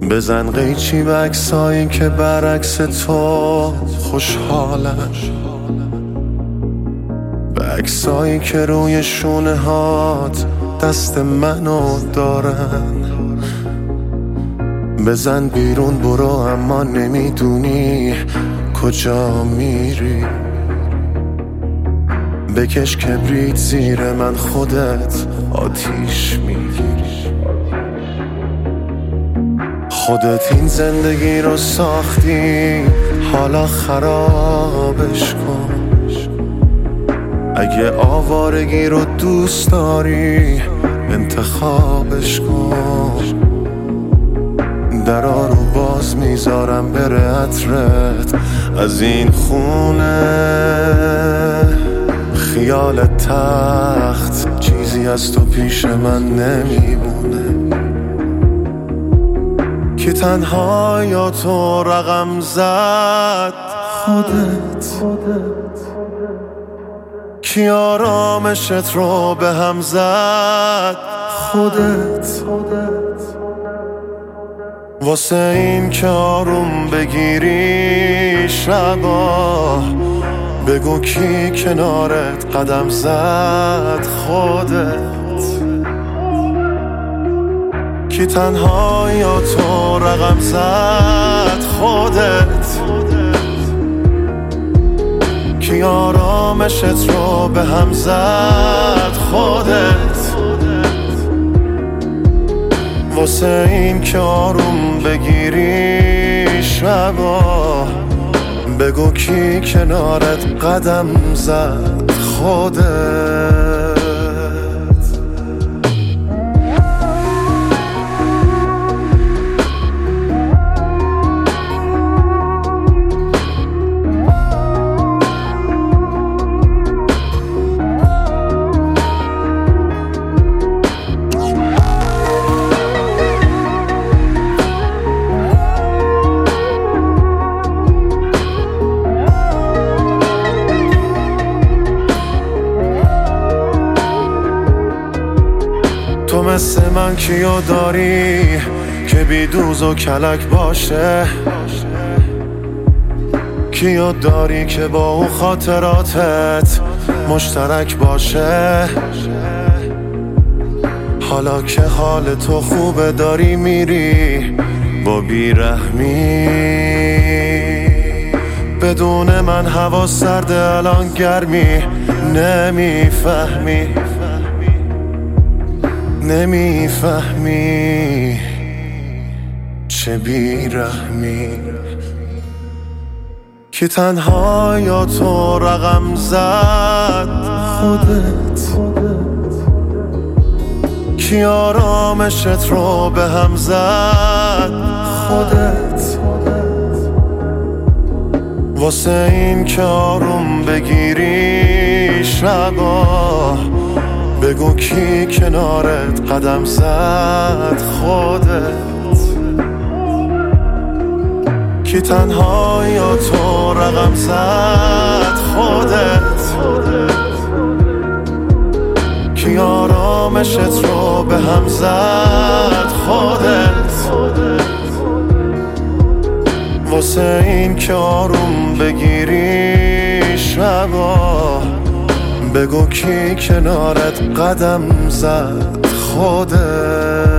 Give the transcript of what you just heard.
بزن قیچی به عکسایی که برعکس تو خوشحالن، به عکسایی که روی شونه هات دست منو دارن. بزن بیرون برو اما نمیدونی کجا میری، بکش کبریت زیر من خودت آتیش میگیری. خودت این زندگی رو ساختی حالا خرابش کن. اگه آوارگی رو دوست داری انتخابش کن. درا رو باز میذارم بره عطرت از این خونه. خیال تخت چیزی از تو پیش من نمیمونه. کی تنها یا تو رقم زد خودت، کی آرامشت رو به هم زد خودت. واسه این که آروم بگیری شبا بگو کی کنارت قدم زد خودت. کی تنها یا تو رقم زد خودت، کی آرامشت رو به هم زد خودت. واسه این که آروم بگیری شبا بگو کی کنارت قدم زد خودت. تو مثل من کیو داری که بی دوز و کلک باشه؟ کیو داری که با او خاطراتت مشترک باشه؟ حالا که حال تو خوبه داری میری با بیرحمی، بدون من هوا سرده الان گرمی. نمیفهمی چه بیرحمی. کی تنها یا تو رقم زد خودت، کی آرامشت رو به هم زد خودت. واسه این که آروم بگیری شبا بگو کی کنارت قدم زد خودت. کی تنها یا تو رقم زد خودت، کی آرامشت رو به هم زد خودت. واسه این که آروم بگیری شبا بگو کی کنارت قدم زد خودت.